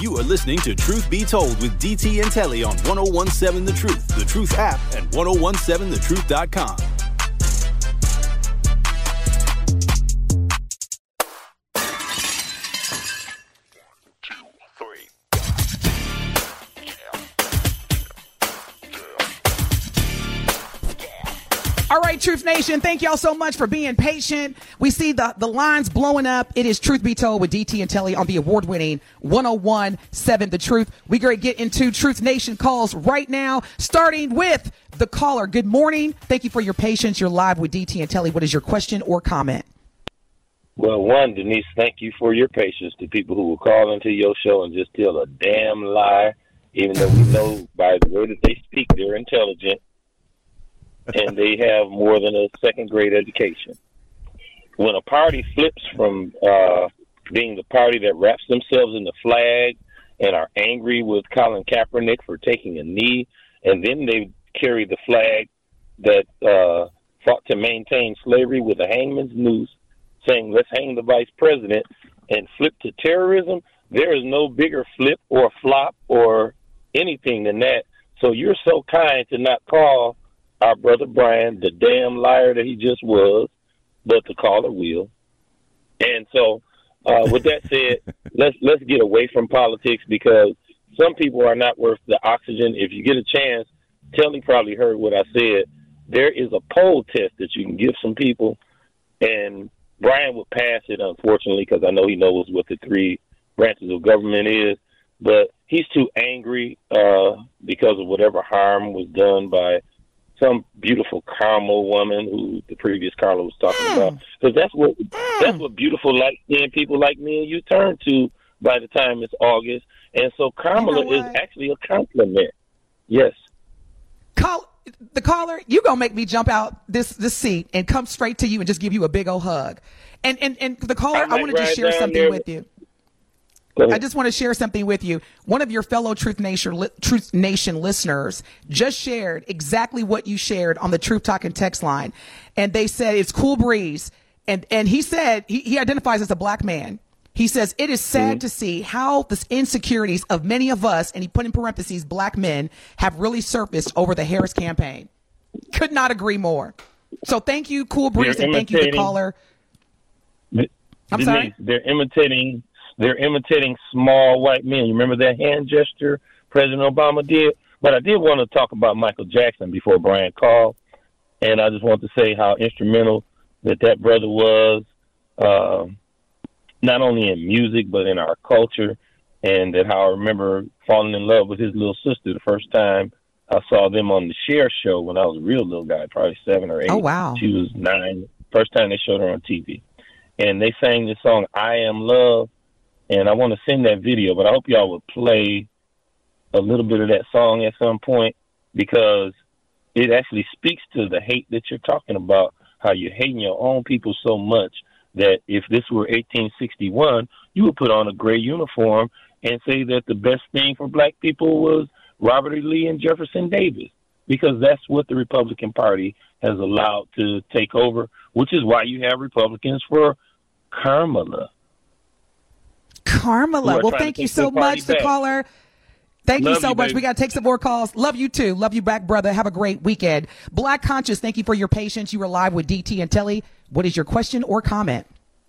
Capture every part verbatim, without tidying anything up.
You are listening to Truth Be Told with D T and Telly on one oh one seven The Truth, The Truth app, and ten seventeen the truth dot com. All right, Truth Nation, thank y'all so much for being patient. We see the, the lines blowing up. It is Truth Be Told with D T and Telly on the award-winning ten seventeen The Truth. We're going to get into Truth Nation calls right now, starting with the caller. Good morning. Thank you for your patience. You're live with D T and Telly. What is your question or comment? Well, one, Denise, thank you for your patience to people who will call into your show and just tell a damn lie, even though we know by the way that they speak, they're intelligent. And they have more than a second grade education. When a party flips from uh, being the party that wraps themselves in the flag and are angry with Colin Kaepernick for taking a knee, and then they carry the flag that uh, fought to maintain slavery with a hangman's noose, saying, let's hang the vice president, and flip to terrorism, there is no bigger flip or flop or anything than that. So you're so kind to not call our brother Brian the damn liar that he just was, but the caller will. And so, uh, with that said, let's let's get away from politics, because some people are not worth the oxygen. If you get a chance, Telly probably heard what I said. There is a poll test that you can give some people, and Brian would pass it, unfortunately, because I know he knows what the three branches of government is. But he's too angry uh, because of whatever harm was done by some beautiful Carmel woman who the previous Carla was talking mm. about. Because that's what mm. that's what beautiful, light-skinned people like me and you turn to by the time it's August. And so Carmela you know is actually a compliment. Yes. Call the caller, you gonna make me jump out this this seat and come straight to you and just give you a big old hug. And and and the caller, I, I want to just share something there. with you. I just want to share something with you. One of your fellow Truth Nation, Truth Nation listeners just shared exactly what you shared on the Truth Talking text line. And they said it's cool breeze. And and he said, he, he identifies as a black man. He says, it is sad mm-hmm. to see how the insecurities of many of us, and he put in parentheses, black men, have really surfaced over the Harris campaign. Could not agree more. So thank you, Cool Breeze, they're and thank you, the caller. I'm Denise, sorry? They're imitating... They're imitating small white men. You remember that hand gesture President Obama did? But I did want to talk about Michael Jackson before Brian called. And I just want to say how instrumental that that brother was, uh, not only in music, but in our culture. And that how I remember falling in love with his little sister the first time I saw them on the Cher show when I was a real little guy, probably seven or eight. Oh, wow. She was nine. First time they showed her on T V. And they sang this song, I Am Love. And I want to send that video, but I hope y'all would play a little bit of that song at some point, because it actually speaks to the hate that you're talking about, how you're hating your own people so much that if this were eighteen sixty-one, you would put on a gray uniform and say that the best thing for black people was Robert E. Lee and Jefferson Davis, because that's what the Republican Party has allowed to take over, which is why you have Republicans for Carmela. Carmela. Well, thank you so much, the caller. Thank you so much. Baby. We got to take some more calls. Love you too. Love you back, brother. Have a great weekend. Black Conscious, thank you for your patience. You were live with D T and Telly. What is your question or comment?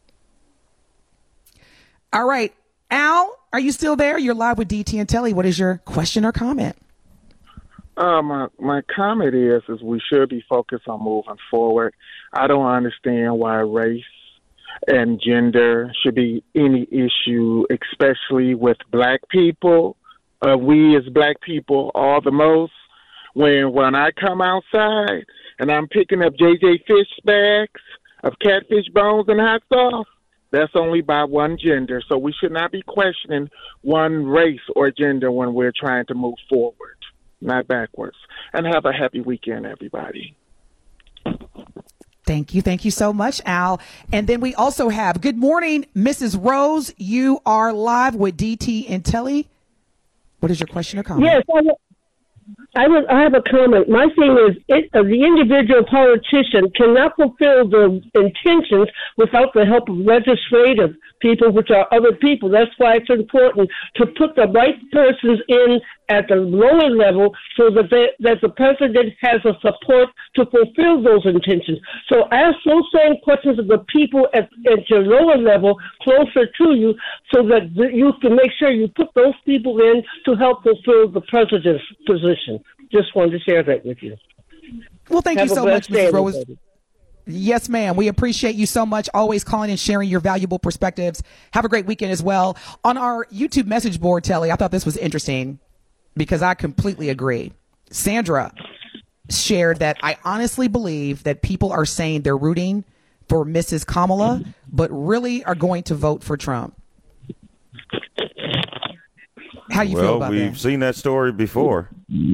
All right. Al, are you still there? You're live with D T and Telly. What is your question or comment? Uh, my, my comment is, is we should be focused on moving forward. I don't understand why race and gender should be any issue, especially with black people. Uh, we as black people all the most. When when I come outside and I'm picking up J J fish bags of catfish bones and hot sauce, that's only by one gender. So we should not be questioning one race or gender when we're trying to move forward, not backwards. And have a happy weekend, everybody. Thank you. Thank you so much, Al. And then we also have, good morning, Missus Rose. You are live with D T and Telly. What is your question or comment? Yes, I, I, would, I have a comment. My thing is, it, uh, the individual politician cannot fulfill the intentions without the help of legislative people, which are other people. That's why it's important to put the right persons in at the lower level so that they, that the president has a support to fulfill those intentions. So ask those same questions of the people at, at your lower level, closer to you, so that you can make sure you put those people in to help fulfill the president's position. Just wanted to share that with you. Well, thank Have you so much, day, Missus Rose. Everybody. Yes, ma'am. We appreciate you so much. Always calling and sharing your valuable perspectives. Have a great weekend as well. On our YouTube message board, Telly, I thought this was interesting because I completely agree. Sandra shared that I honestly believe that people are saying they're rooting for Missus Kamala, but really are going to vote for Trump. How do you well, feel about that? Well, we've seen that story before.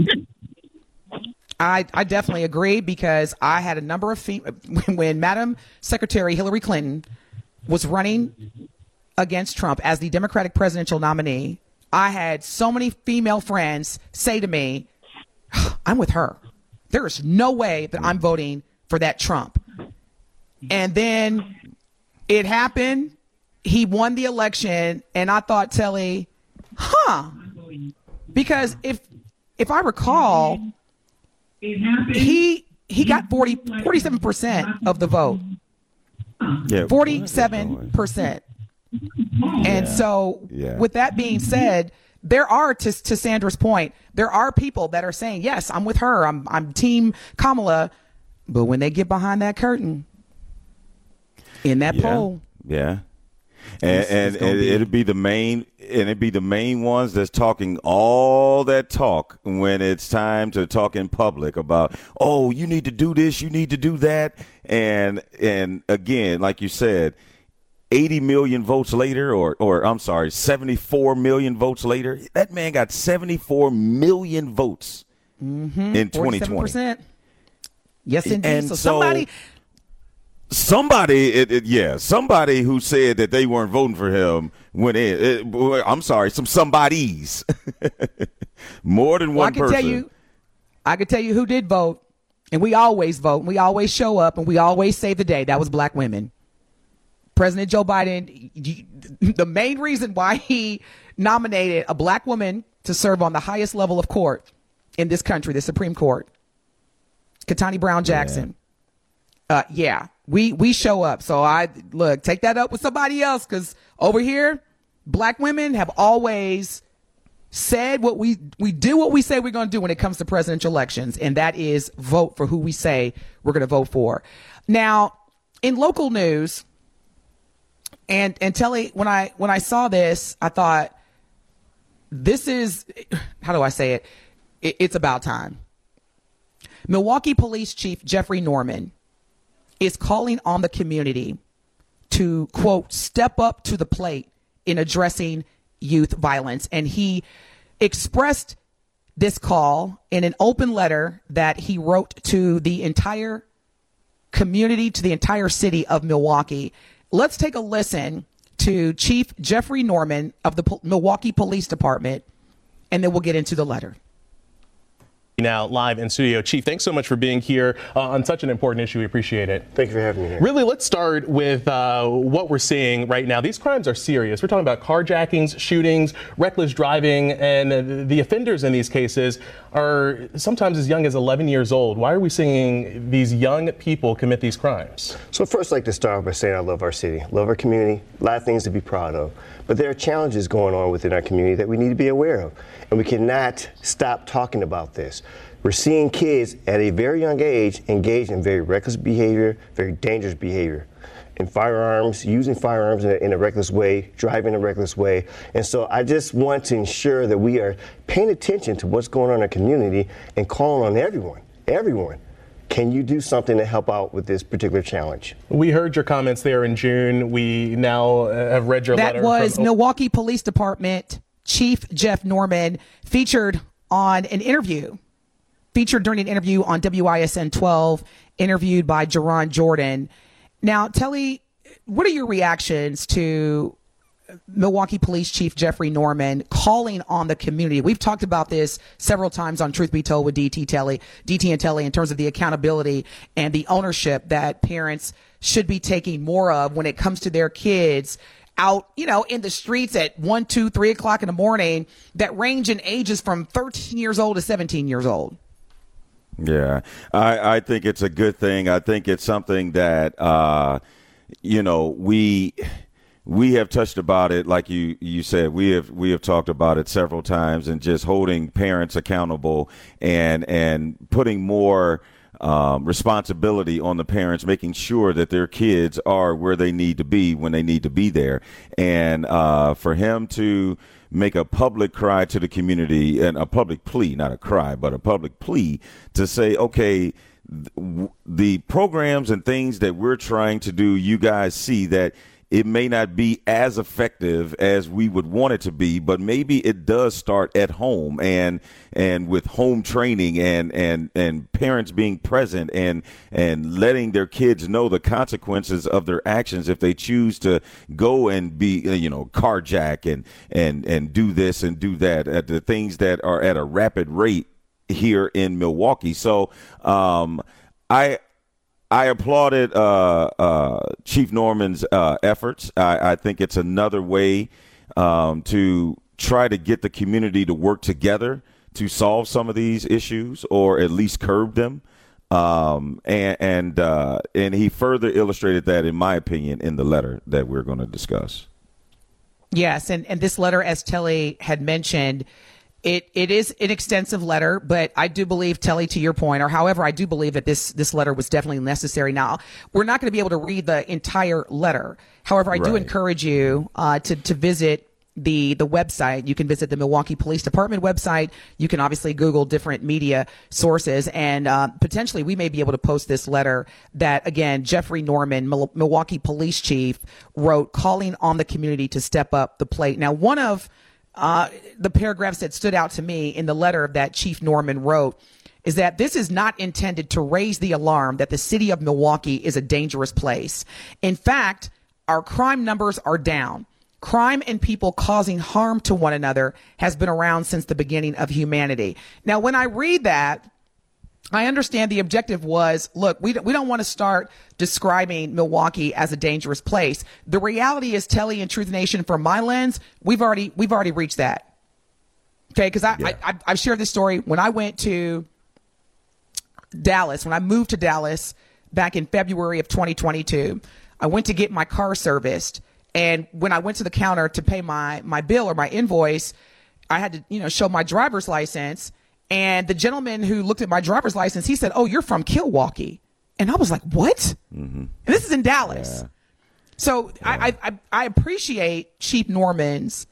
I, I definitely agree because I had a number of fem- when, when Madam Secretary Hillary Clinton was running against Trump as the Democratic presidential nominee, I had so many female friends say to me, I'm with her. There is no way that I'm voting for that Trump. And then it happened. He won the election. And I thought, Telly, huh? Because if if I recall, he he got forty, forty-seven percent of the vote. Yeah, forty-seven percent. And yeah. so yeah. with that being said, there are, to, to Sandra's point, there are people that are saying, yes, I'm with her. I'm I'm team Kamala. But when they get behind that curtain in that yeah. poll. Yeah. And, it's, and, it's and be, it'd be the main and it'd be the main ones that's talking all that talk when it's time to talk in public about, oh, you need to do this, you need to do that. And and again, like you said, eighty million votes later, or, or I'm sorry, seventy-four million votes later, that man got seventy-four million votes mm-hmm. in twenty twenty. Yes, indeed. And so, so somebody, somebody, it, it, yeah, somebody who said that they weren't voting for him went in. It, I'm sorry, some somebodies, more than well, one I can person. Tell you, I can tell you who did vote, and we always vote, and we always show up, and we always save the day. That was black women. President Joe Biden, the main reason why he nominated a black woman to serve on the highest level of court in this country, the Supreme Court, Ketanji Brown Jackson. Yeah. Uh, yeah, we, we show up. So I look, take that up with somebody else, because over here, black women have always said what we, we do what we say we're going to do when it comes to presidential elections. And that is vote for who we say we're going to vote for. Now, in local news, And and Telly, when I when I saw this, I thought, this is, how do I say it? it? It's about time. Milwaukee Police Chief Jeffrey Norman is calling on the community to, quote, step up to the plate in addressing youth violence. And he expressed this call in an open letter that he wrote to the entire community, to the entire city of Milwaukee. Let's take a listen to Chief Jeffrey Norman of the P- Milwaukee Police Department, and then we'll get into the letter. Now live in studio. Chief, thanks so much for being here uh, on such an important issue. We appreciate it. Thank you for having me here. Really, let's start with uh, what we're seeing right now. These crimes are serious. We're talking about carjackings, shootings, reckless driving, and uh, the offenders in these cases are sometimes as young as eleven years old. Why are we seeing these young people commit these crimes? So first, I'd like to start by saying I love our city, love our community, a lot of things to be proud of. But there are challenges going on within our community that we need to be aware of. And we cannot stop talking about this. We're seeing kids at a very young age engaged in very reckless behavior, very dangerous behavior. In firearms, using firearms in a, in a reckless way, driving in a reckless way. And so I just want to ensure that we are paying attention to what's going on in our community and calling on everyone, everyone. Can you do something to help out with this particular challenge? We heard your comments there in June. We now have read your that letter. That was from- Milwaukee Police Department Chief Jeff Norman, featured on an interview, featured during an interview on W I S N twelve, interviewed by Jerron Jordan. Now, Telly, what are your reactions to Milwaukee Police Chief Jeffrey Norman calling on the community? We've talked about this several times on Truth Be Told with D T Telly, D T and Telly, in terms of the accountability and the ownership that parents should be taking more of when it comes to their kids out, you know, in the streets at one, two, three o'clock in the morning that range in ages from thirteen years old to seventeen years old. Yeah, I, I think it's a good thing. I think it's something that, uh, you know, we we have touched about it. Like you, you said, we have we have talked about it several times, and just holding parents accountable and and putting more um, responsibility on the parents, making sure that their kids are where they need to be when they need to be there. And uh, for him to make a public cry to the community, and a public plea, not a cry, but a public plea to say, okay, th- the programs and things that we're trying to do, you guys see that it may not be as effective as we would want it to be, but maybe it does start at home, and and with home training and and and parents being present and and letting their kids know the consequences of their actions if they choose to go and be, you know, carjack and and and do this and do that, at the things that are at a rapid rate here in Milwaukee. So um, I. I applauded uh, uh, Chief Norman's uh, efforts. I, I think it's another way um, to try to get the community to work together to solve some of these issues, or at least curb them. Um, and and, uh, and he further illustrated that, in my opinion, in the letter that we're going to discuss. Yes, and, and this letter, as Telly had mentioned, It it is an extensive letter, but I do believe, Telly, to your point, or however, I do believe that this this letter was definitely necessary. Now, we're not going to be able to read the entire letter. However, I right. do encourage you uh, to to visit the the website. You can visit the Milwaukee Police Department website. You can obviously Google different media sources, and uh, potentially we may be able to post this letter that, again, Jeffrey Norman, Mil- Milwaukee Police Chief, wrote, calling on the community to step up the plate. Now, one of Uh, the paragraphs that stood out to me in the letter that Chief Norman wrote is that this is not intended to raise the alarm that the city of Milwaukee is a dangerous place. In fact, our crime numbers are down. Crime and people causing harm to one another has been around since the beginning of humanity. Now, when I read that, I understand the objective was, look, we don't, we don't want to start describing Milwaukee as a dangerous place. The reality is, Telly and Truth Nation, from my lens, we've already we've already reached that. Okay, because I, yeah. I, I I've shared this story. When I went to Dallas, when I moved to Dallas back in February of twenty twenty-two, I went to get my car serviced, and when I went to the counter to pay my my bill or my invoice, I had to, you know, show my driver's license. And the gentleman who looked at my driver's license, he said, "Oh, you're from Milwaukee." And I was like, "What?" Mm-hmm. And this is in Dallas. Yeah. So yeah. I, I I appreciate Chief Norman's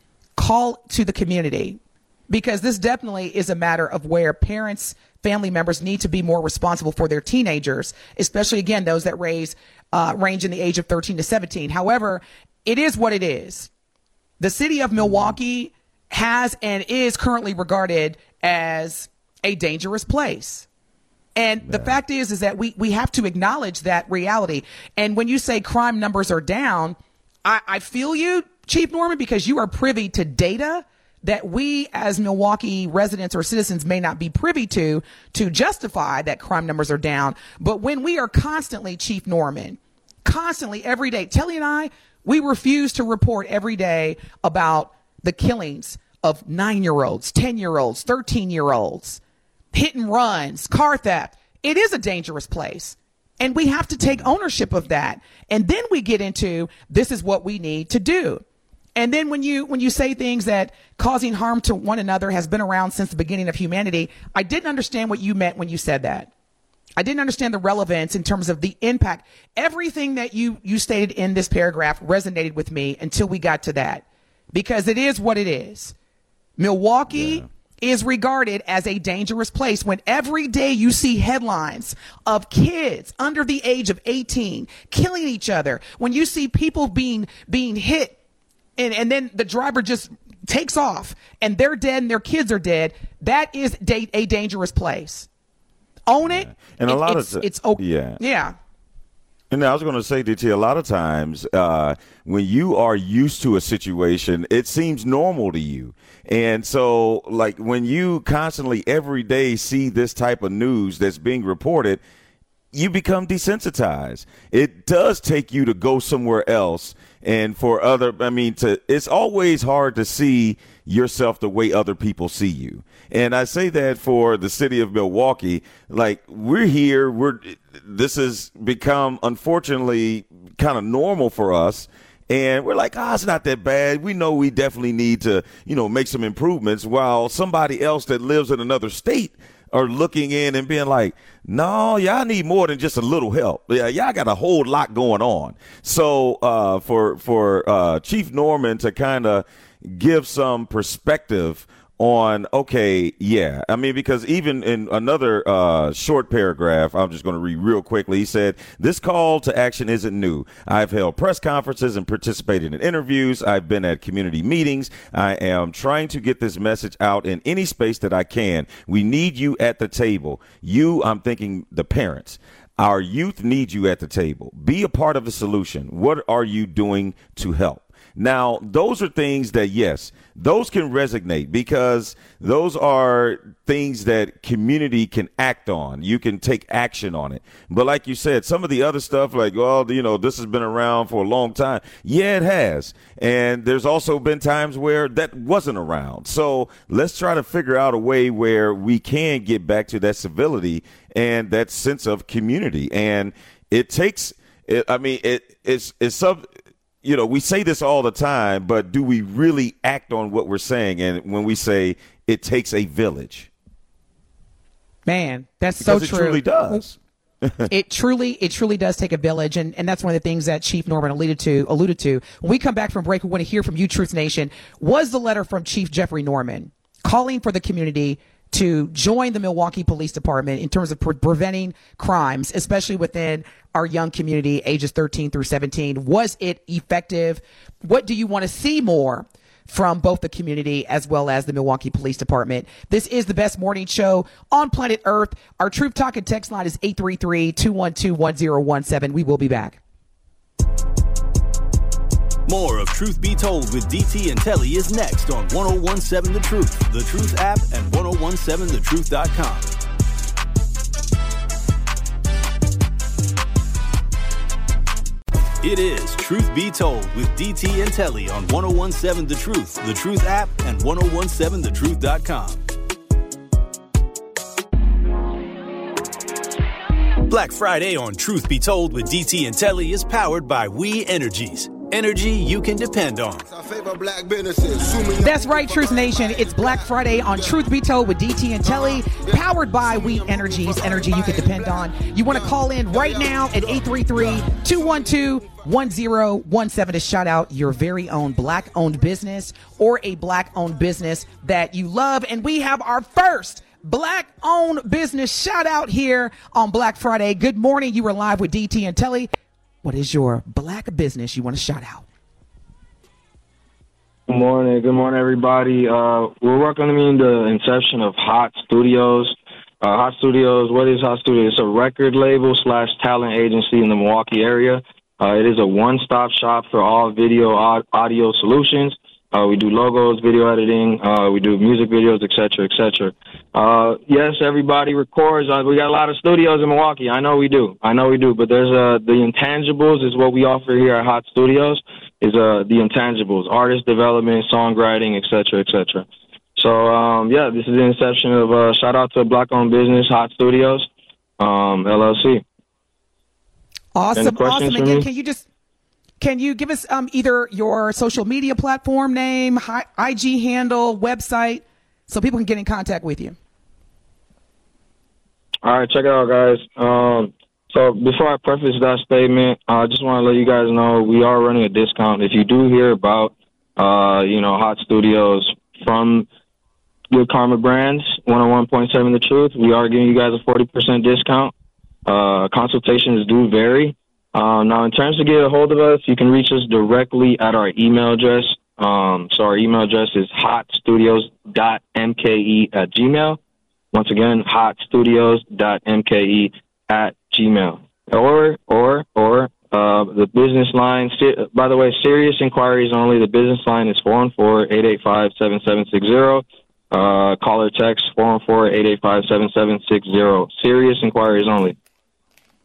call to the community, because this definitely is a matter of where parents, family members need to be more responsible for their teenagers, especially, again, those that raise uh, range in the age of thirteen to seventeen. However, it is what it is. The city of Milwaukee has and is currently regarded as a dangerous place. And yeah. the fact is, is that we, we have to acknowledge that reality. And when you say crime numbers are down, I, I feel you, Chief Norman, because you are privy to data that we as Milwaukee residents or citizens may not be privy to, to justify that crime numbers are down. But when we are constantly, Chief Norman, constantly every day, Telly and I, we refuse to report every day about the killings of nine-year-olds, ten-year-olds, thirteen-year-olds, hit and runs, car theft. It is a dangerous place. And we have to take ownership of that. And then we get into, this is what we need to do. And then when you when you say things that causing harm to one another has been around since the beginning of humanity, I didn't understand what you meant when you said that. I didn't understand the relevance in terms of the impact. Everything that you you stated in this paragraph resonated with me until we got to that, because it is what it is. Milwaukee yeah. is regarded as a dangerous place when every day you see headlines of kids under the age of eighteen killing each other, when you see people being being hit and, and then the driver just takes off and they're dead and their kids are dead. That is da- a dangerous place. Own it. Yeah. And a it, lot it's, of it's okay. Yeah. Yeah. And I was going to say, D T, a lot of times uh, when you are used to a situation, it seems normal to you. And so, like, when you constantly every day see this type of news that's being reported, you become desensitized. It does take you to go somewhere else. And for other, I mean, to it's always hard to see yourself the way other people see you. And I say that for the city of Milwaukee, like we're here, we're this has become, unfortunately, kind of normal for us. And we're like, ah, oh, it's not that bad. We know we definitely need to, you know, make some improvements, while somebody else that lives in another state are looking in and being like, no, y'all need more than just a little help. Yeah, y'all got a whole lot going on. So uh, for for uh, Chief Norman to kind of give some perspective on, okay, yeah. I mean, because even in another uh, short paragraph, I'm just going to read real quickly. He said, this call to action isn't new. I've held press conferences and participated in interviews. I've been at community meetings. I am trying to get this message out in any space that I can. We need you at the table. You, I'm thinking the parents. Our youth need you at the table. Be a part of the solution. What are you doing to help? Now, those are things that, yes, those can resonate because those are things that community can act on. You can take action on it. But like you said, some of the other stuff like, well, you know, this has been around for a long time. Yeah, it has. And there's also been times where that wasn't around. So let's try to figure out a way where we can get back to that civility and that sense of community. And it takes, it, I mean, it, it's, it's some. You know, we say this all the time, but do we really act on what we're saying? And when we say it takes a village, man, that's because so it true. It truly does. it truly, it truly does take a village, and, and that's one of the things that Chief Norman alluded to. Alluded to. When we come back from break, we want to hear from you, Truth Nation. Was the letter from Chief Jeffrey Norman calling for the community to join the Milwaukee Police Department in terms of pre- preventing crimes, especially within our young community, ages thirteen through seventeen? Was it effective? What do you want to see more from both the community as well as the Milwaukee Police Department? This is the best morning show on planet Earth. Our Truth Talk and text line is eight three three, two one two, one zero one seven. We will be back. More of Truth Be Told with D T and Telly is next on ten seventeen The Truth, The Truth app, and ten seventeen the truth dot com. It is Truth Be Told with D T and Telly on ten seventeen The Truth, The Truth app, and ten seventeen the truth dot com. Black Friday on Truth Be Told with D T and Telly is powered by We Energies. Energy you can depend on. That's right, Truth Nation. It's Black Friday on Truth Be Told with D T and Telly, powered by We Energies. Energy you can depend on. You want to call in right now at eight three three, two one two, one zero one seven to shout out your very own Black-owned business or a Black-owned business that you love. And we have our first Black-owned business shout out here on Black Friday. Good morning. You are live with D T and Telly. What is your Black business you want to shout out? Good morning. Good morning, everybody. Uh, we're welcoming the inception of Hot Studios. Uh, Hot Studios, what is Hot Studios? It's a record label slash talent agency in the Milwaukee area. Uh, it is a one-stop shop for all video audio solutions. Uh, we do logos, video editing. Uh, we do music videos, et cetera, et cetera. Uh, yes, everybody records. Uh, we got a lot of studios in Milwaukee. I know we do. I know we do. But there's uh, the intangibles is what we offer here at Hot Studios is uh, the intangibles, artist development, songwriting, et cetera, et cetera. So, um, yeah, this is the inception of uh, shout out to a Black-owned business, Hot Studios, um, L L C. Awesome. Awesome. Again, can you just... Can you give us um, either your social media platform name, I G handle, website, so people can get in contact with you? All right, check it out, guys. Um, so before I preface that statement, I just want to let you guys know we are running a discount. If you do hear about, uh, you know, Hot Studios from Good Karma Brands, one oh one point seven The Truth, we are giving you guys a forty percent discount. Uh, consultations do vary. Uh, now, in terms of get a hold of us, you can reach us directly at our email address. Um, so our email address is hot studios dot m k e at gmail. Once again, hot studios dot m k e at gmail. Or, or, or, uh, the business line, by the way, serious inquiries only. The business line is four one four, eight eight five, seven seven six zero. Uh, call or text four one four, eight eight five, seven seven six zero. Serious inquiries only.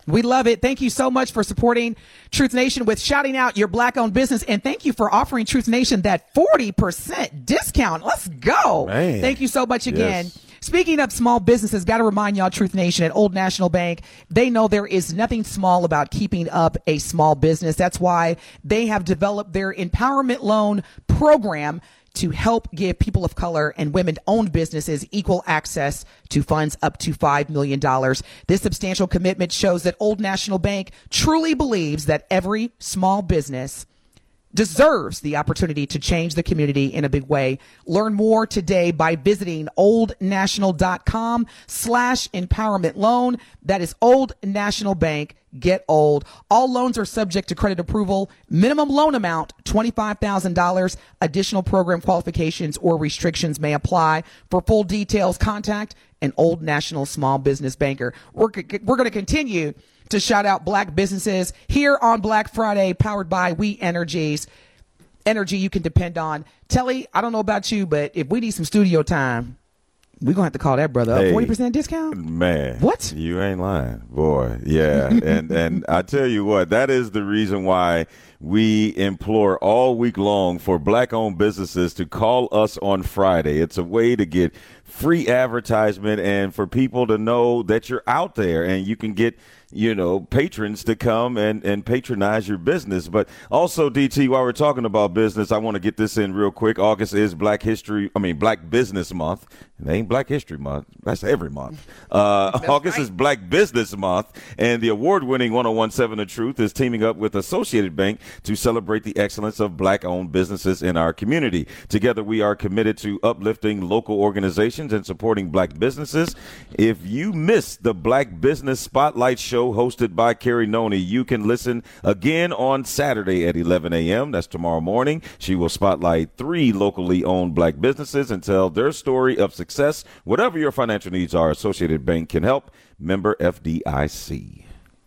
We love it. Thank you so much for supporting Truth Nation with shouting out your Black-owned business. And thank you for offering Truth Nation that forty percent discount. Let's go. Man. Thank you so much again. Yes. Speaking of small businesses, got to remind y'all, Truth Nation, at Old National Bank, they know there is nothing small about keeping up a small business. That's why they have developed their empowerment loan program to help give people of color and women-owned businesses equal access to funds up to five million dollars. This substantial commitment shows that Old National Bank truly believes that every small business deserves the opportunity to change the community in a big way. Learn more today by visiting oldnational.com slash empowerment loan. That is Old National Bank. Get old. All loans are subject to credit approval. Minimum loan amount, twenty-five thousand dollars. Additional program qualifications or restrictions may apply. For full details, contact an Old National small business banker. We're, we're going to continue to shout out Black businesses here on Black Friday, powered by We Energies. Energy you can depend on. Telly, I don't know about you, but if we need some studio time, we're going to have to call that brother up. Hey, forty percent discount? Man. What? You ain't lying. Boy, yeah. and and I tell you what, that is the reason why we implore all week long for Black-owned businesses to call us on Friday. It's a way to get free advertisement and for people to know that you're out there and you can get, you know, patrons to come and, and patronize your business. But also, D T, while we're talking about business, I want to get this in real quick. August is Black History, I mean, Black Business Month. It ain't Black History Month. That's every month. Uh, August right. is Black Business Month, and the award-winning one oh one point seven The Truth is teaming up with Associated Bank to celebrate the excellence of Black-owned businesses in our community. Together, we are committed to uplifting local organizations and supporting Black businesses. If you missed the Black Business Spotlight Show hosted by Carrie Noni, you can listen again on Saturday at eleven a.m. That's tomorrow morning. She will spotlight three locally owned Black businesses and tell their story of success. Whatever your financial needs are, Associated Bank can help. Member F D I C.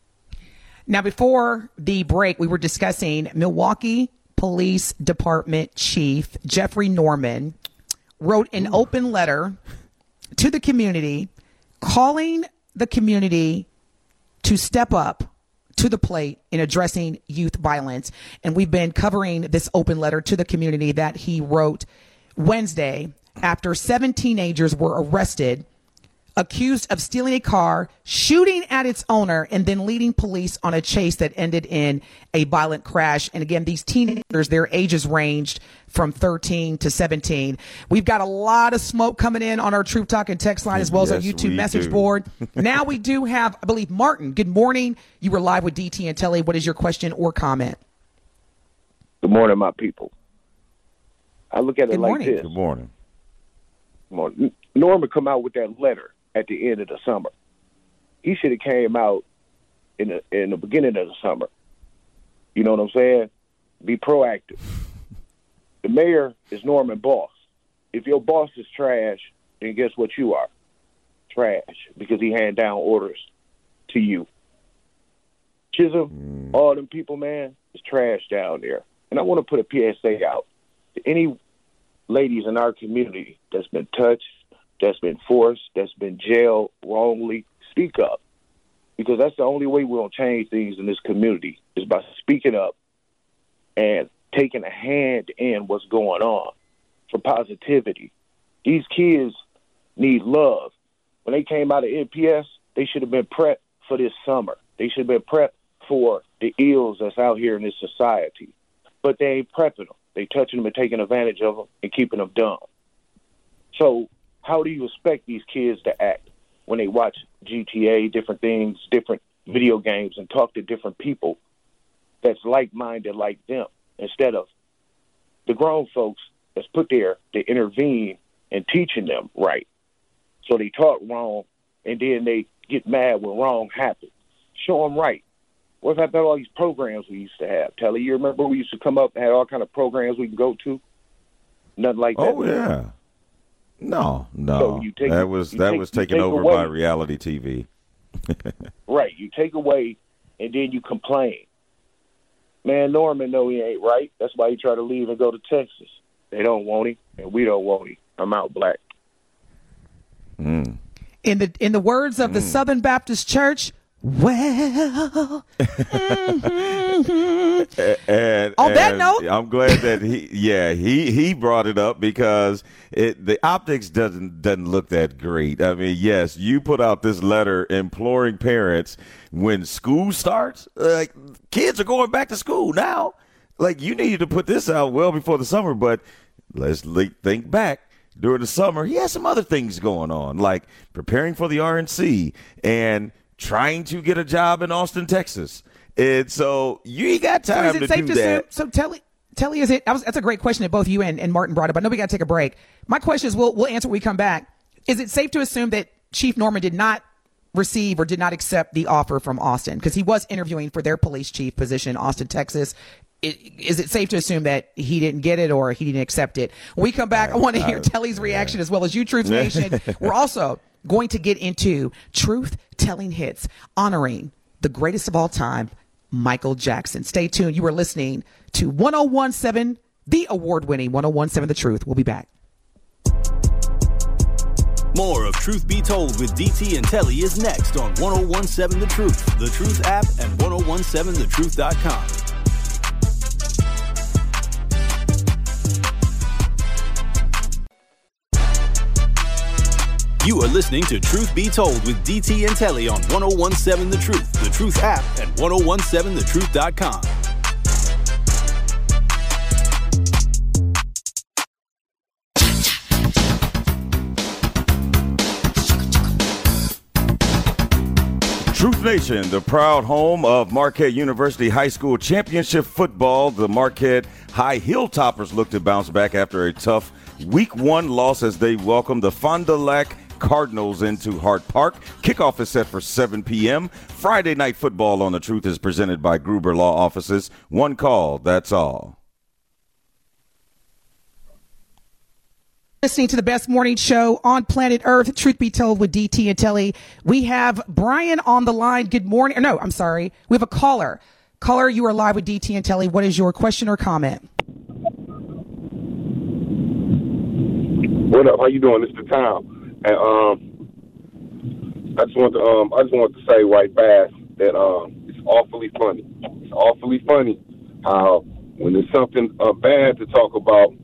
Now, before the break, we were discussing Milwaukee Police Department Chief Jeffrey Norman wrote an Ooh. open letter to the community calling the community to step up to the plate in addressing youth violence. And we've been covering this open letter to the community that he wrote Wednesday after seven teenagers were arrested, accused of stealing a car, shooting at its owner, and then leading police on a chase that ended in a violent crash. And again, these teenagers, their ages ranged from thirteen to seventeen. We've got a lot of smoke coming in on our Truth Talk and text line, as well yes, as our YouTube message do. board. Now we do have, I believe, Martin. Good morning. You were live with D T and Telly. What is your question or comment? Good morning, my people. I look at it Good like morning. this. Good morning. Good morning. Norman come out with that letter at the end of the summer. He should have came out in the in the beginning of the summer. You know what I'm saying? Be proactive. The mayor is Norman Boss. If your boss is trash, then guess what you are? Trash, because he hand down orders to you. Chisholm, mm. all them people, man, is trash down there. And I want to put a P S A out to any ladies in our community that's been touched, that's been forced, that's been jailed wrongly. Speak up, because that's the only way we're going to change things in this community is by speaking up and taking a hand in what's going on for positivity. These kids need love. When they came out of N P S, they should have been prepped for this summer. They should have been prepped for the ills that's out here in this society. But they ain't prepping them. They touching them and taking advantage of them and keeping them dumb. So how do you expect these kids to act when they watch G T A, different things, different video games, and talk to different people that's like-minded like them, instead of the grown folks that's put there to intervene and teaching them right? So they talk wrong, and then they get mad when wrong happens. Show them right. What about all these programs we used to have? Telly, you remember we used to come up and had all kind of programs we could go to? Nothing like that. Oh, yeah. No, no. So you take, that was that take, was taken take over away. by reality T V. Right. You take away, and then you complain. Man, Norman know he ain't right. That's why he tried to leave and go to Texas. They don't want him, and we don't want him. I'm out, Black. Mm. In the in the words of mm. the Southern Baptist Church, Well, mm-hmm. and, on that and note, I'm glad that he, yeah, he he brought it up because it the optics doesn't doesn't look that great. I mean, yes, you put out this letter imploring parents when school starts, like kids are going back to school now. Like you needed to put this out well before the summer, but let's think back. During the summer, he has some other things going on, like preparing for the R N C and trying to get a job in Austin, Texas. And so you ain't got time so to safe do to that. Assume, so Telly, Telly, is it? Was, that's a great question that both you and, and Martin brought up. I know we got to take a break. My question is, we'll, we'll answer when we come back. Is it safe to assume that Chief Norman did not receive or did not accept the offer from Austin? Because he was interviewing for their police chief position in Austin, Texas. It, is it safe to assume that he didn't get it or he didn't accept it? When we come back, I want to hear Telly's reaction as well as you, Truth Nation. We're also going to get into truth-telling hits, honoring the greatest of all time, Michael Jackson. Stay tuned. You are listening to one oh one seven, the award-winning one oh one seven The Truth. We'll be back. More of Truth Be Told with D T and Telly is next on one oh one seven The Truth, The Truth app, and one oh one seven the truth dot com. You are listening to Truth Be Told with D T and Telly on one oh one seven The Truth, The Truth app, and one oh one seven the truth dot com. Truth Nation, the proud home of Marquette University High School Championship football. The Marquette High Hilltoppers look to bounce back after a tough week one loss as they welcome the Fond du Lac Cardinals into Hart Park. Kickoff is set for seven p.m. Friday Night Football on The Truth is presented by Gruber Law Offices. One call, that's all. Listening to the best morning show on planet Earth, Truth Be Told with D T and Telly. We have Brian on the line. Good morning. No, I'm sorry. We have a caller. Caller, you are live with D T and Telly. What is your question or comment? What up? How you doing? It's the time. And um, I just want to um, I just want to say right fast that um, it's awfully funny. It's awfully funny how when there's something uh, bad to talk about,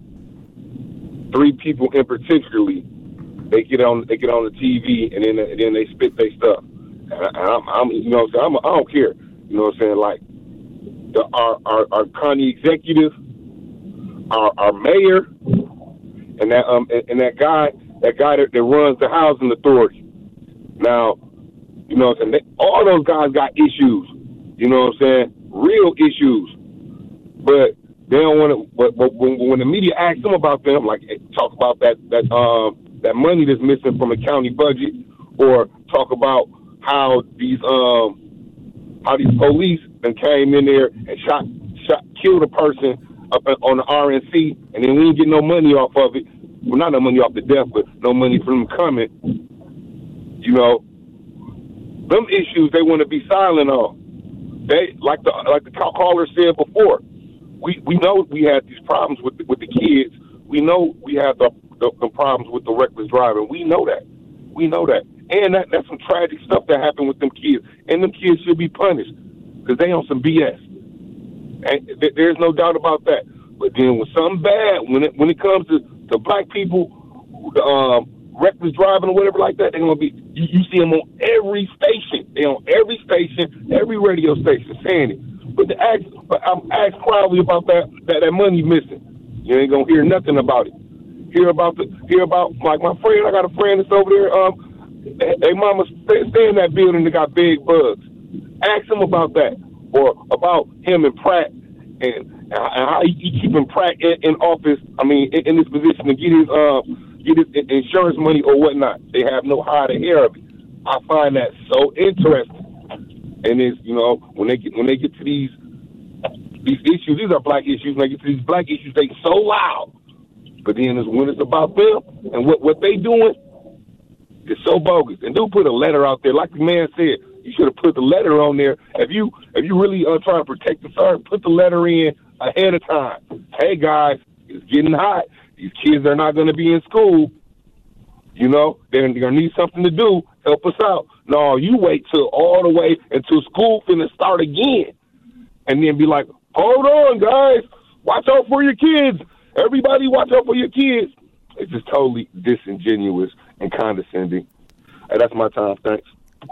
three people in particularly, they get on they get on the T V and then and then they spit their stuff. And I, I'm, I'm you know what I'm saying, I'm, I don't care. You know what I'm saying? Like the our our, our county executive, our our mayor, and that um and, and that guy. That guy that, that runs the housing authority. Now, you know what I'm saying? They, all those guys got issues. You know what I'm saying? Real issues. But they don't want to. But, but when, when the media asks them about them, like talk about that that um that money that's missing from the county budget, or talk about how these um how these police then came in there and shot shot killed a person up on the R N C, and then we didn't get no money off of it. Well, not no money off the death, but no money from them coming. You know, them issues they want to be silent on. They like the like the caller said before. We we know we had these problems with the, with the kids. We know we have the, the the problems with the reckless driving. We know that. We know that. And that, that's some tragic stuff that happened with them kids. And them kids should be punished because they on some B S. And th- there's no doubt about that. But then when something bad, when it when it comes to to black people, um, reckless driving or whatever like that, they're gonna be. You, you see them on every station. They on every station, every radio station saying it. But the ask, but I'm asked proudly about that, that that money missing. You ain't gonna hear nothing about it. Hear about the hear about like my friend. I got a friend that's over there. Um, hey mama, stay, stay in that building that got big bugs. Ask him about that, or about him and Pratt and. And how he keeping Pratt in, in office, I mean, in, in this position to get his uh, get his insurance money or whatnot. They have no hide or hair of it. I find that so interesting. And it's, you know, when they get when they get to these these issues, these are black issues. When they get to these black issues, they so loud. But then it's, when it's about them and what, what they doing, it's so bogus. And do put a letter out there, like the man said. You should have put the letter on there. If you if you really are trying to protect the son, put the letter in ahead of time. Hey guys, it's getting hot. These kids are not going to be in school. You know, they're, they're going to need something to do. help us out. No, you wait till all the way until school finna start again. And then be like, hold on, guys. Watch out for your kids. Everybody watch out for your kids. It's just totally disingenuous and condescending. And that's my time. Thanks.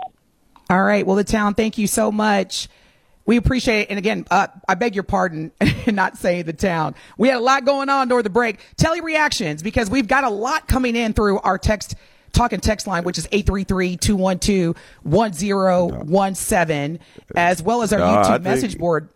All right. Well, the town, thank you so much. We appreciate it. And again, uh, I beg your pardon in not saying the town. We had a lot going on during the break. Telly reactions, because we've got a lot coming in through our text, talk and text line, which is eight three three, two one two, one zero one seven, as well as our no, YouTube message think- board.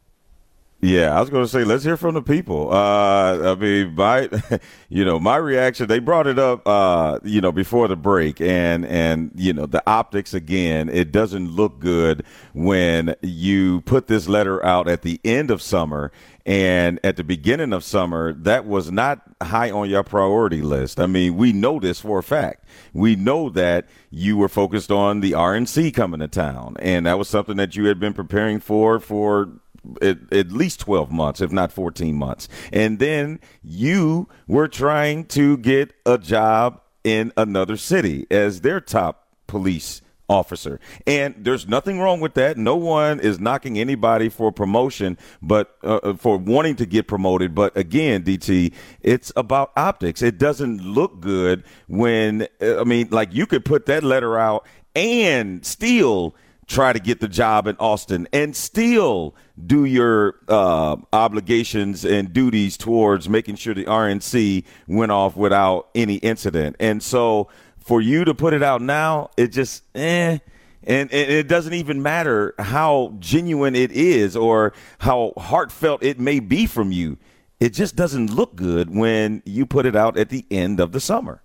Yeah, I was going to say, let's hear from the people. Uh, I mean, my, you know, my reaction, they brought it up, uh, you know, before the break, and, and, you know, the optics again, it doesn't look good when you put this letter out at the end of summer, and at the beginning of summer, that was not high on your priority list. I mean, we know this for a fact. We know that you were focused on the R N C coming to town, and that was something that you had been preparing for, for, At, at least twelve months, if not fourteen months. And then you were trying to get a job in another city as their top police officer. And there's nothing wrong with that. No one is knocking anybody for promotion, but uh, for wanting to get promoted. But again, D T, it's about optics. It doesn't look good when, I mean, like you could put that letter out and still try to get the job in Austin and still do your uh, obligations and duties towards making sure the R N C went off without any incident. And so for you to put it out now, it just, eh, and, and it doesn't even matter how genuine it is or how heartfelt it may be from you. It just doesn't look good when you put it out at the end of the summer.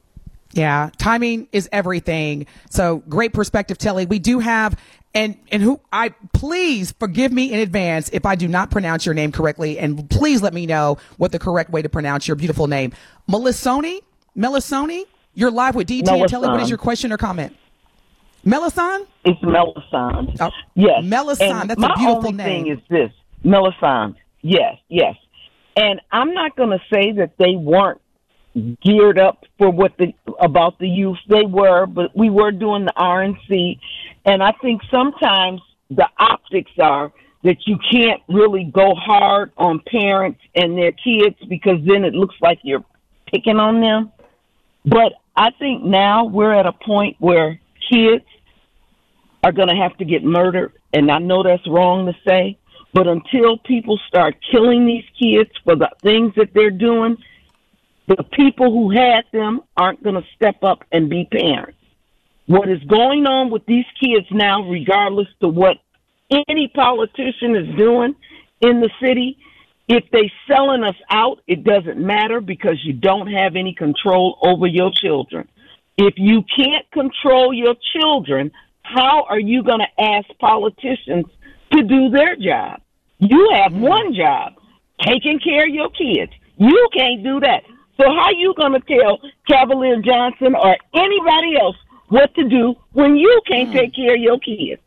Yeah, timing is everything. So great perspective, Telly. We do have, and and who I please forgive me in advance if I do not pronounce your name correctly, and please let me know what the correct way to pronounce your beautiful name. Melisoni, Melisoni, you're live with D T and Telly. What is your question or comment? Melisson? It's Melisson. Oh, yes, Melisson. That's a beautiful name. My only thing is this, Melisson. Yes, yes, and I'm not going to say that they weren't geared up for what the about the youth. They were, but we were doing the R N C, and I think sometimes the optics are that you can't really go hard on parents and their kids because then it looks like you're picking on them. But I think now we're at a point where kids are going to have to get murdered, and I know that's wrong to say, but until people start killing these kids for the things that they're doing, the people who had them aren't going to step up and be parents. What is going on with these kids now, regardless to what any politician is doing in the city, if they selling us out, it doesn't matter because you don't have any control over your children. If you can't control your children, how are you going to ask politicians to do their job? You have one job, taking care of your kids. You can't do that. So how you going to tell Cavalier Johnson or anybody else what to do when you can't mm. take care of your kids?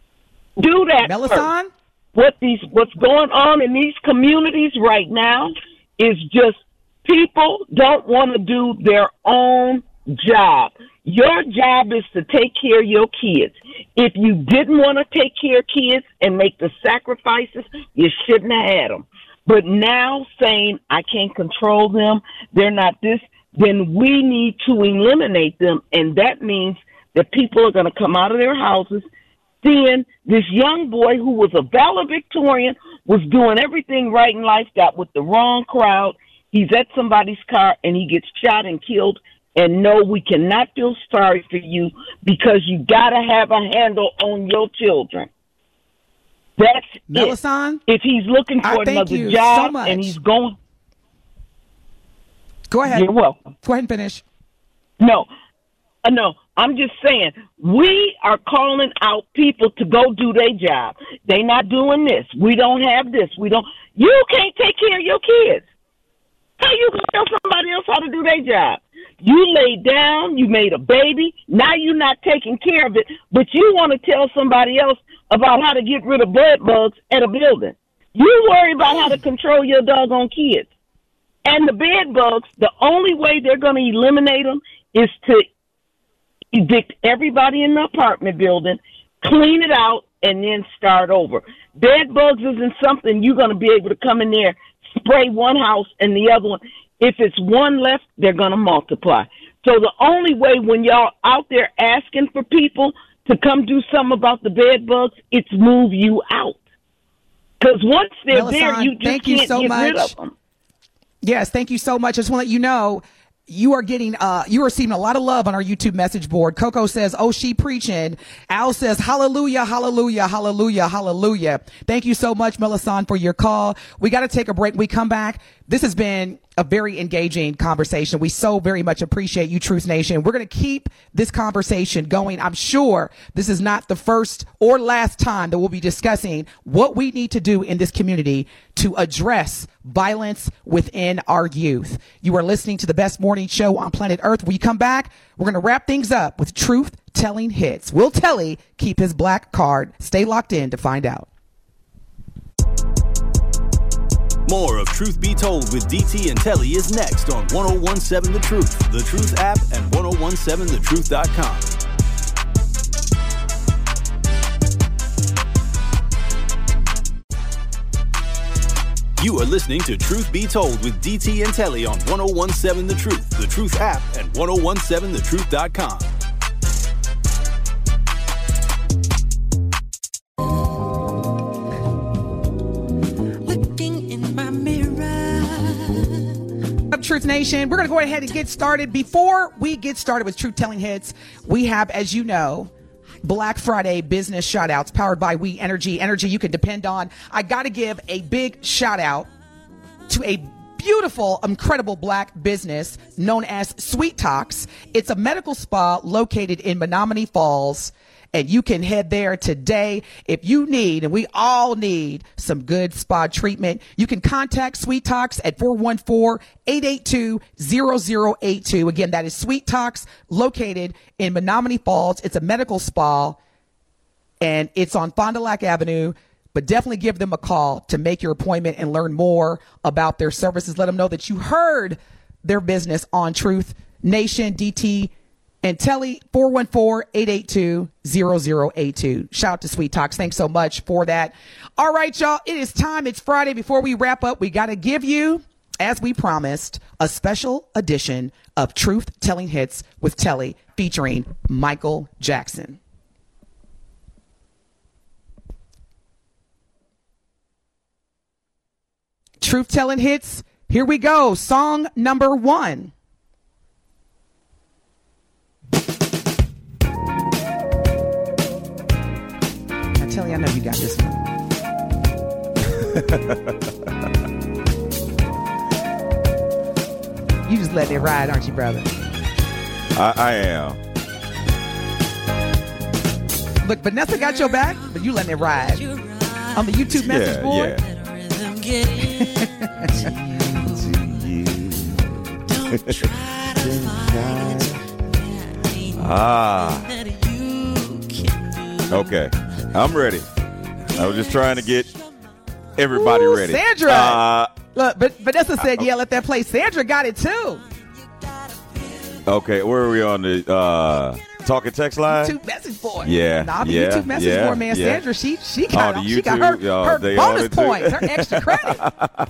Do that Melisson? first. What these, what's going on in these communities right now is just people don't want to do their own job. Your job is to take care of your kids. If you didn't want to take care of kids and make the sacrifices, you shouldn't have had them. But now saying, I can't control them, they're not this, then we need to eliminate them. And that means that people are going to come out of their houses seeing this young boy who was a valedictorian, was doing everything right in life, got with the wrong crowd. He's at somebody's car and he gets shot and killed. And no, we cannot feel sorry for you because you got to have a handle on your children. That's Melisson, it. If he's looking for another job so and he's going. Go ahead. You're welcome. Go ahead and finish. No, uh, no, I'm just saying we are calling out people to go do their job. They not doing this. We don't have this. We don't. You can't take care of your kids. How you gonna tell somebody else how to do their job? You laid down, you made a baby, now you're not taking care of it, but you want to tell somebody else about how to get rid of bed bugs at a building. You worry about how to control your doggone kids. And the bed bugs, the only way they're going to eliminate them is to evict everybody in the apartment building, clean it out, and then start over. Bed bugs isn't something you're going to be able to come in there, spray one house and the other one. If it's one left, they're going to multiply. So the only way when y'all out there asking for people to come do something about the bed bugs, it's move you out. Because once they're Melisande, there, you just thank can't you so get much. rid of them. Yes, thank you so much. I just want to let you know, you are getting, uh, you are receiving a lot of love on our YouTube message board. Coco says, oh, she preaching. Al says, hallelujah, hallelujah, hallelujah, hallelujah. Thank you so much, Melisande, for your call. We got to take a break. We come back. This has been a very engaging conversation. We so very much appreciate you, Truth Nation. We're going to keep this conversation going. I'm sure this is not the first or last time that we'll be discussing what we need to do in this community to address violence within our youth. You are listening to the best morning show on planet Earth. When you come back, we're going to wrap things up with Truth Telling Hits. Will Telly keep his black card? Stay locked in to find out. More of Truth Be Told with D T and Telly is next on ten seventeen The Truth, The Truth app, and ten seventeen the truth dot com. You are listening to Truth Be Told with D T and Telly on ten seventeen The Truth, The Truth app, and ten seventeen the truth dot com. Truth Nation, we're going to go ahead and get started. Before we get started with Truth Telling Hits, we have, as you know, Black Friday business shout outs powered by We Energy. Energy you can depend on. I got to give a big shout out to a beautiful, incredible black business known as Sweet Talks. It's a medical spa located in Menominee Falls. And you can head there today if you need, and we all need, some good spa treatment. You can contact Sweet Talks at four one four, eight eight two, zero zero eight two. Again, that is Sweet Talks located in Menominee Falls. It's a medical spa, and it's on Fond du Lac Avenue. But definitely give them a call to make your appointment and learn more about their services. Let them know that you heard their business on Truth Nation. D T and Telly, four one four, eight eight two, zero zero eight two. Shout out to Sweet Talks. Thanks so much for that. All right, y'all. It is time. It's Friday. Before we wrap up, we got to give you, as we promised, a special edition of Truth Telling Hits with Telly featuring Michael Jackson. Truth Telling Hits. Here we go. Song number one. Telly, I know you got this one. You just letting it ride, aren't you, brother? I, I am. Look, Vanessa got your back, but you letting it ride. On the YouTube message yeah, board. Yeah. ah. Okay. I'm ready. I was just trying to get everybody Ooh, ready. Sandra. Uh, Look, but Vanessa said, yeah, let that play. Sandra got it too. Okay, where are we on the uh, talking text line? YouTube message board. Yeah. Nah, the yeah, YouTube message yeah, board, man. yeah. Sandra, she she got, oh, she got her, oh, her they bonus on it points, her extra credit.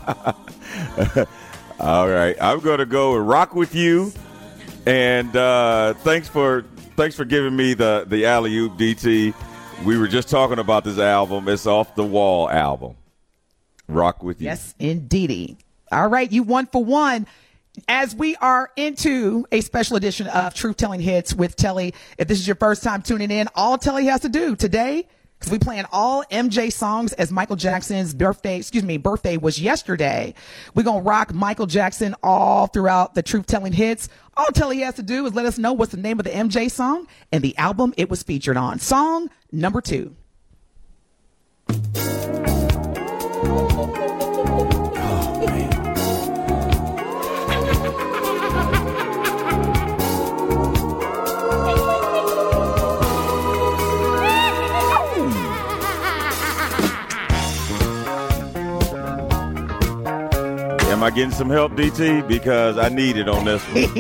All right. I'm going to go and rock with you. And uh, thanks for thanks for giving me the, the alley-oop, D T. We were just talking about this album. It's Off the Wall album. Rock with you. Yes, indeedy. All right, you one for one. As we are into a special edition of Truth Telling Hits with Telly, if this is your first time tuning in, all Telly has to do today, because we playing all M J songs as Michael Jackson's birthday, excuse me, birthday was yesterday. We're going to rock Michael Jackson all throughout the Truth Telling Hits. All Telly has to do is let us know what's the name of the M J song and the album it was featured on. Song number two. Oh, man. Am I I getting some help, D T? Because I need it on this one.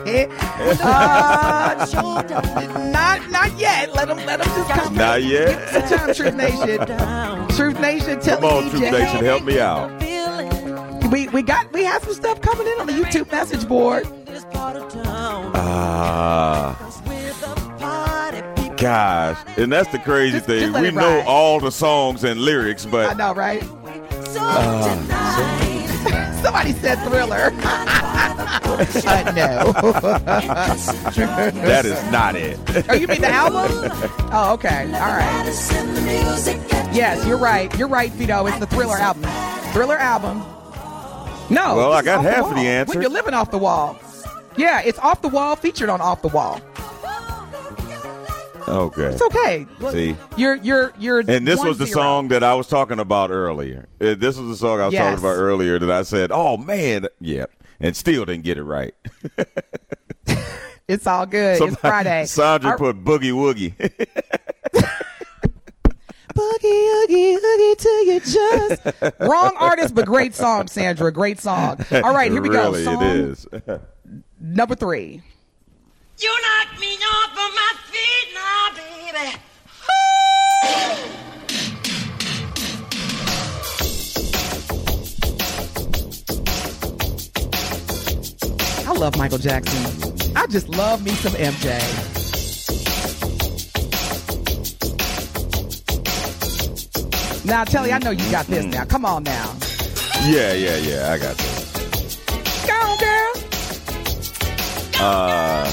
uh, not, not yet. Let them, let them just come. Not yet. Some time, Truth Nation. Truth Nation, tell Come on, me, Truth Nation, help me out. We we got we have some stuff coming in on the YouTube message board. Ah. Uh, Gosh, and that's the crazy just, thing. just we know ride. all the songs and lyrics, but I know, right? Uh, Somebody said Thriller. uh, no. That is not it. Oh, you mean the album? Oh, okay. All right. Yes, you're right. You're right, Vito. It's the Thriller album. Thriller album. No. Well, I got half half of the answer. When you're living off the wall. Yeah, it's Off the Wall, featured on Off the Wall. Okay. It's okay. See, you're you're you're. And this was the zero. song that I was talking about earlier. Uh, This was the song I was Yes. talking about earlier that I said, "Oh man, yeah," and still didn't get it right. It's all good. Somebody, It's Friday. Sandra Our- put Boogie Woogie. Boogie oogie oogie till you just wrong artist, but great song, Sandra. Great song. All right, here we go. Really, Song it is. number three. You knock me off of my feet now, baby. I love Michael Jackson. I just love me some M J. Now, Telly, I know you got this now. Come on now. Yeah, yeah, yeah. I got this. Go, girl. Uh.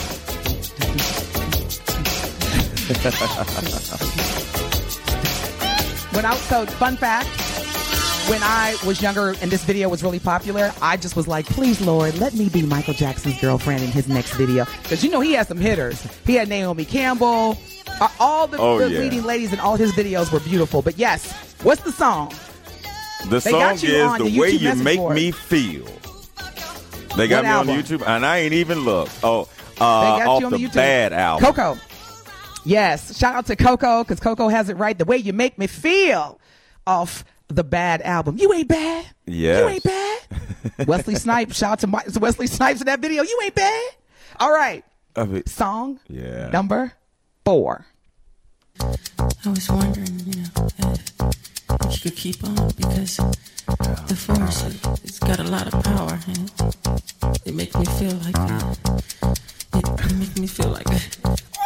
When I so fun fact, when I was younger and this video was really popular, I just was like, please, Lord, let me be Michael Jackson's girlfriend in his next video. Because you know he has some hitters. He had Naomi Campbell. Uh, all the, Oh, the yeah. leading ladies in all his videos were beautiful. But yes, what's the song? The They song got you is on The the Way YouTube You message Make board. Me Feel. They got What me album? on YouTube, and I ain't even looked. Oh, They uh, got off you on the, the YouTube. Bad album. Coco. Yes. Shout out to Coco because Coco has it right. The Way You Make Me Feel off the Bad album. You ain't bad. Yes. You ain't bad. Wesley Snipes. Shout out to, Mike, to Wesley Snipes in that video. You ain't bad. All right. I mean, Song yeah. number four. I was wondering, you know, if, if you could keep on because the force, it, it's got a lot of power and it, it makes me feel like it, it, it makes me feel like it.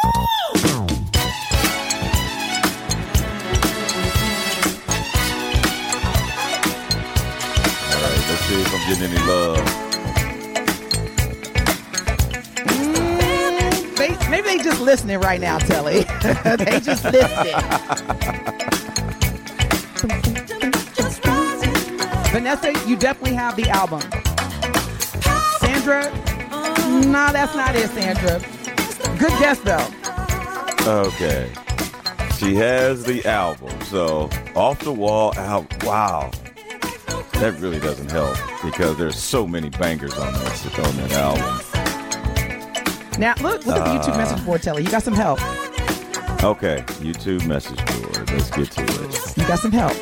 All right, let's see if I'm getting any love. Mm, they, maybe they just listening right now, Telly. They just listening. Vanessa, you definitely have the album. Sandra, no, that's not it, Sandra. Good guess, though. Okay. She has the album. So, Off the Wall album. Wow. That really doesn't help because there's so many bangers on that, on that album. Now, look, look at the YouTube Uh, message board, Telly. You got some help. Okay. YouTube message board. Let's get to it. You got some help.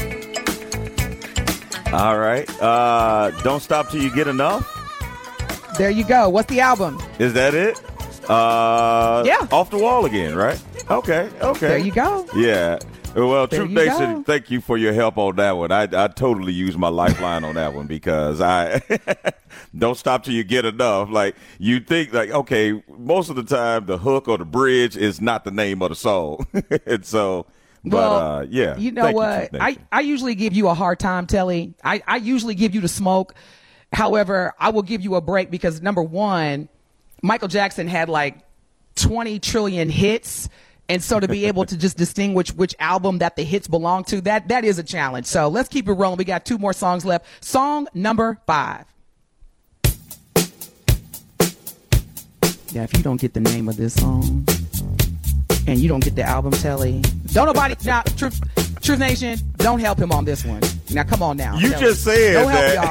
All right. Uh, Don't Stop Till You Get Enough. There you go. What's the album? Is that it? Uh, Yeah. Off the Wall again, right? Okay. Okay. There you go. Yeah. Well, There Truth you Nation, go. thank you for your help on that one. I, I totally used my lifeline on that one because I don't stop till you get enough. Like, you think, like, okay, most of the time the hook or the bridge is not the name of the song. And so, but, Well, uh, yeah. You know Thank what? Truth I, Nation. I usually give you a hard time, Telly. I, I usually give you the smoke. However, I will give you a break because, number one, Michael Jackson had like twenty trillion hits. And so to be able to just distinguish which album that the hits belong to, that that is a challenge. So let's keep it rolling. We got two more songs left. Song number five. Yeah, if you don't get the name of this song and you don't get the album, Telly, don't nobody now. Truth, Truth Nation, don't help him on this one. Now, come on now. You Telly. just said don't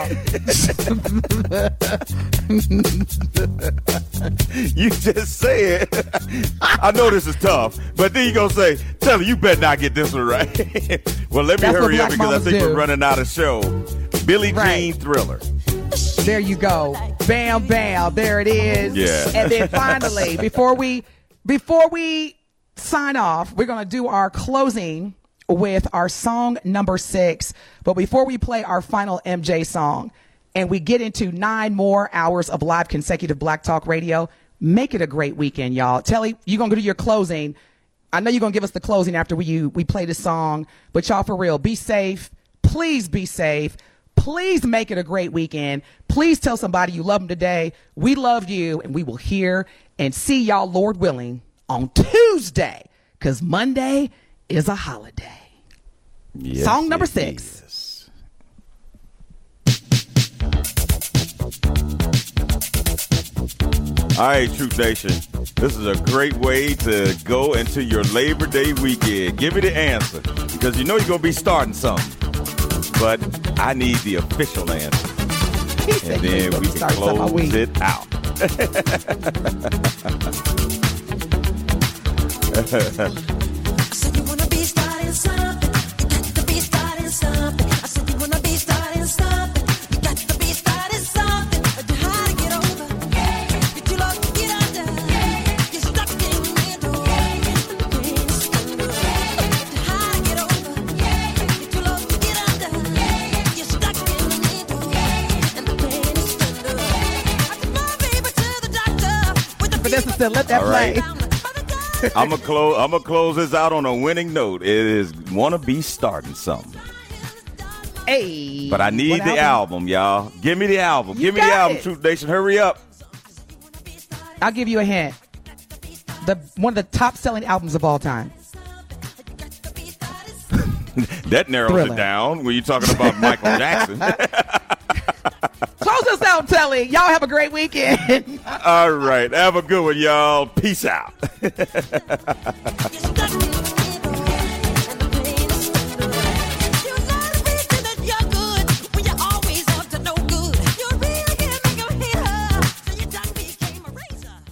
that. You just said. I know this is tough, but then you gonna say, "Tell you better not get this one right." Well, let me That's what hurry up black because I mamas think do. we're running out of show. Billie Right. Jean Thriller. There you go. Bam, bam. There it is. Yeah. And then finally, before we before we sign off, we're going to do our closing with our song number six. But before we play our final M J song and we get into nine more hours of live consecutive Black Talk Radio, make it a great weekend, y'all. Telly, you're going to do your closing. I know you're going to give us the closing after we you, we play the song. But y'all, for real, be safe. Please be safe. Please make it a great weekend. Please tell somebody you love them today. We love you, and we will hear and see y'all, Lord willing, on Tuesday, because Monday is a holiday. Yes, Song number six. Is. All right, Truth Nation. This is a great way to go into your Labor Day weekend. Give me the answer, because you know you're going to be starting something. But I need the official answer. And then we can close it out. I said you wanna be starting something. You got to be starting something. I said you wanna be starting something. You got to be starting something. But you're hard to get over. Yeah. You're too low to get under. Yeah. You're stuck in the middle. Yeah. The pain is under. But you're hard to get over. Yeah. You're too low to get under. Yeah. You're stuck in the middle. Yeah. And the pain is under. I took my baby to the doctor with the Vanessa said, let that All right. play. I'm gonna close. I'm gonna close this out on a winning note. It is wanna be starting something. Hey, but I need the album? album, y'all. Give me the album. You Give me the got album, it. Truth Nation. Hurry up. I'll give you a hint. The one of the top selling albums of all time. That narrows Thriller. it down when you're talking about Michael Jackson. Close us out, Telly. Y'all have a great weekend. All right. Have a good one, y'all. Peace out.